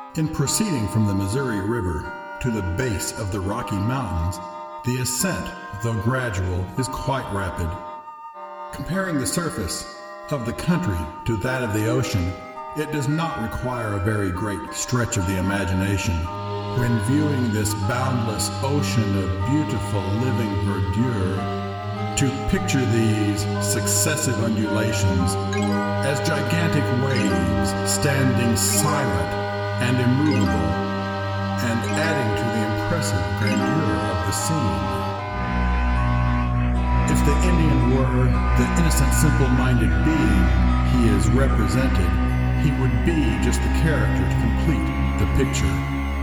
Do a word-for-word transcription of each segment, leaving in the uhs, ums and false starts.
In proceeding from the Missouri River to the base of the Rocky Mountains, the ascent, though gradual, is quite rapid. Comparing the surface of the country to that of the ocean, it does not require a very great stretch of the imagination when viewing this boundless ocean of beautiful living verdure to picture these successive undulations as gigantic waves standing silent and immovable and adding to the impressive grandeur of the scene. If the Indian were the innocent, simple-minded being he is represented, he would be just the character to complete the picture.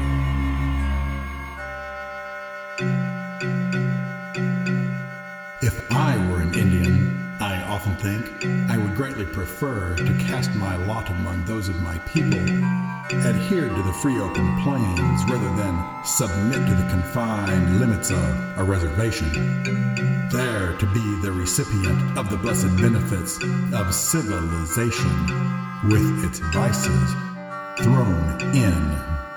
If I were an Indian, I often think, I would greatly prefer to cast my lot among those of my people, adhere to the free open plains rather than submit to the confined limits of a reservation, there to be the recipient of the blessed benefits of civilization with its vices thrown in.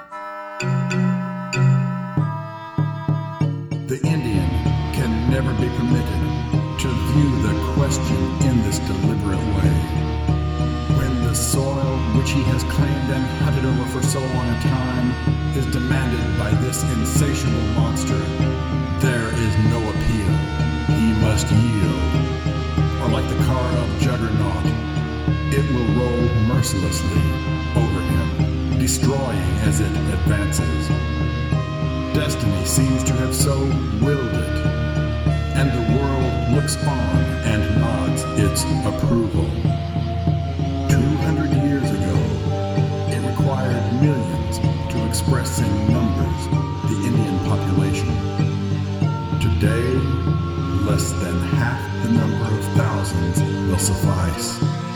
The Indian can never be permitted to view the question in this deliberate way. When the soil which he has claimed and hunted over for so long a time is demanded by this insatiable monster, there is no appeal. He must yield. Or like the car of Juggernaut, it will roll mercilessly over him, destroying as it advances. Destiny seems to have so willed it, and the world looks on and nods its approval. Two hundred years ago, it required millions to express in numbers the Indian population. Today, less than half the number of thousands will suffice.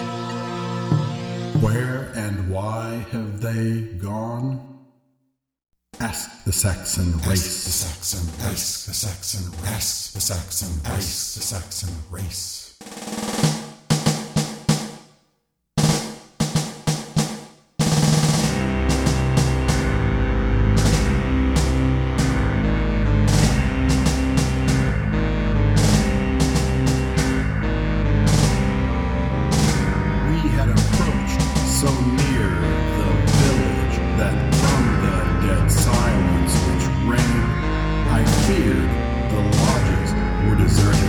Where and why have they gone? Ask the Saxon race. Ask the Saxon race. The Saxon race. The Saxon race. The Saxon race. We had approached so near the village that from the dead silence which reigned, I feared the lodges were deserted.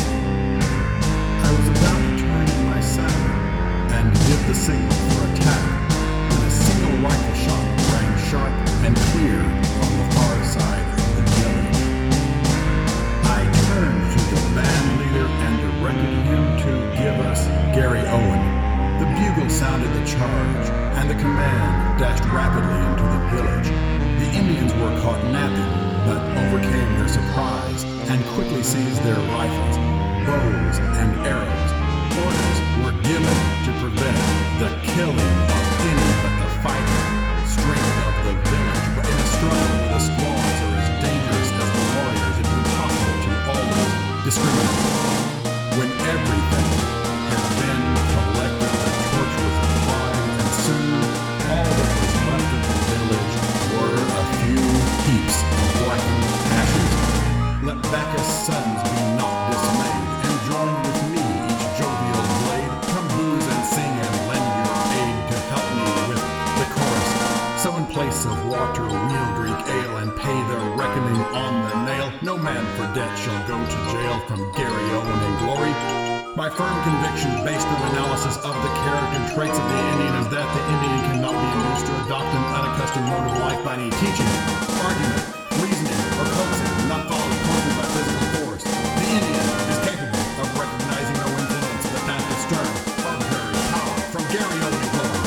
I was about to turn in my saddle and give the signal for attack when a single rifle shot rang sharp and clear on the far side of the village. I turned to the band leader and directed him to give us Gary Owen. The bugle sounded the charge, and the command dashed rapidly into the village. The Indians were caught napping, but overcame their surprise and quickly seized their rifles, bows, and arrows. Orders were given to prevent the killing of any but the fighting strength of the village, but in a struggle where the squaws are as dangerous as the warriors, it is impossible to always discriminate. When everything has been collected, the torch was applied, and soon all that was left of the village were a few heaps of blackened ashes. Let Bacchus' sons be not dismayed, and join with me each jovial blade. Come booze and sing and lend your aid to help me with the chorus. So in place of water we'll drink ale and pay the reckoning on the nail. No man for debt shall go to jail. From Gary Owen in glory. My firm conviction, based on analysis of the character and traits of the Indian, is that the Indian cannot be induced to adopt an unaccustomed mode of life by any teaching, argument, reasoning, or coaxing, not followed closely by physical force. The Indian is capable of recognizing no influence but that of stern, arbitrary power. From Gary Owen in glory.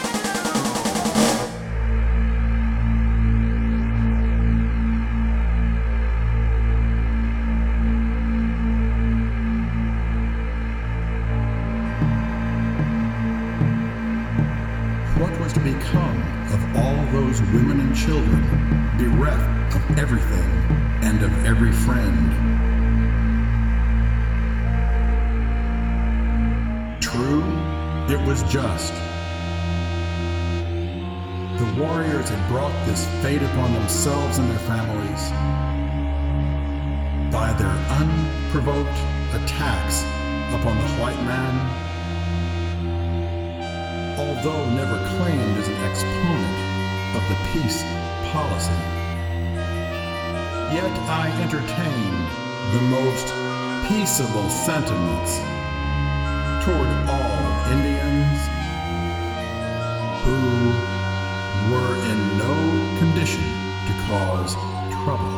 What was to become of all those women and children, bereft of everything and of every friend? True, it was just. The warriors had brought this fate upon themselves and their families by their unprovoked attacks upon the white man, although never claimed as an exponent of the peace policy. Yet I entertained the most peaceable sentiments toward all Indians who were in no condition to cause trouble.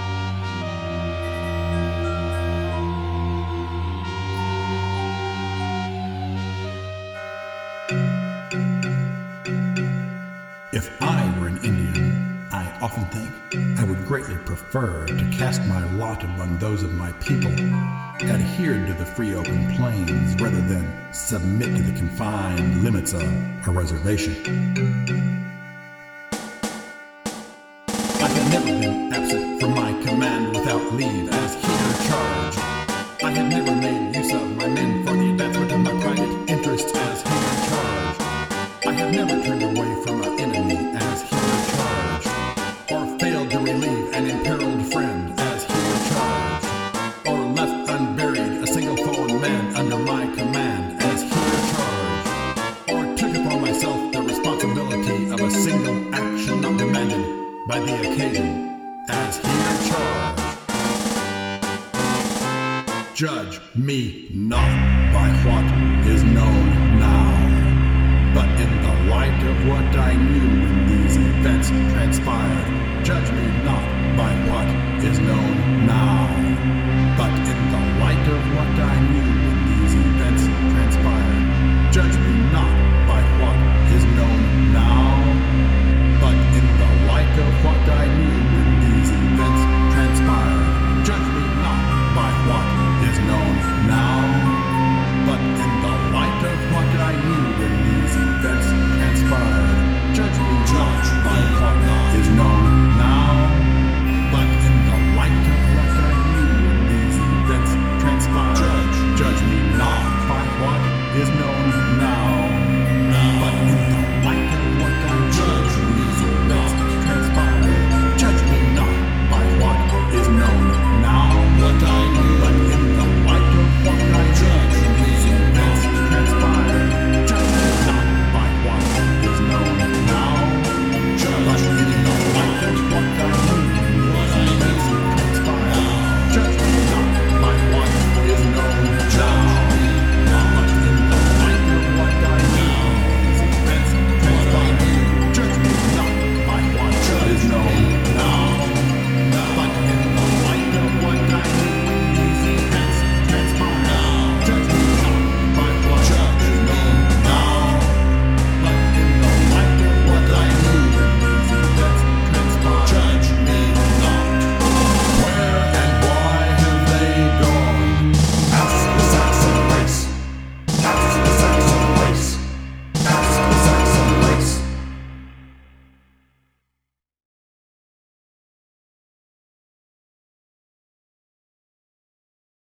If I were an Indian, I often think I would greatly prefer to cast my lot among those of my people, adhered to the free open plains rather than submit to the confined limits of a reservation. I have never been absent from my command without leave as here charged. I have never made use of my men for the advancement of my private interests as here charged. I have never turned away from an enemy as here charged, or failed to relieve an imperiled friend as here charged, or left unburied a single fallen man under my command as here charged, or took upon myself the responsibility of a single action not demanded by the occasion as here charged. Judge me not by what is known now, but in the light of what I knew when these events transpired. Judge me not by what is known